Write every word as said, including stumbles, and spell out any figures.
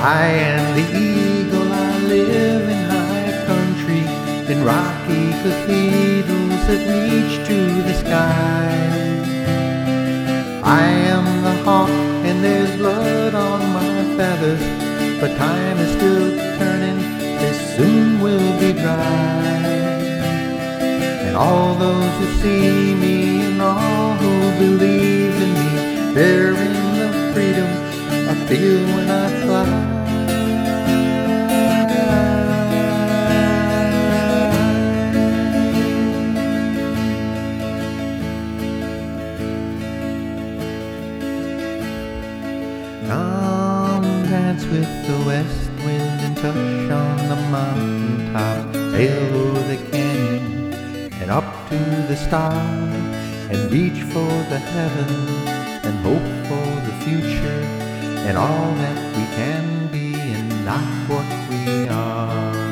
I am the eagle, I live in high country, in rocky cathedrals that reach to the sky. I am the hawk and there's blood on my feathers, but time is still turning, this soon will be dry. And all those who see me and all who believe in me, they're in the freedom I feel when I fly. Come dance with the west wind and touch on the mountaintop, sail over the canyon and up to the stars, and reach for the heavens and hope for the future and all that we can be and not what we are.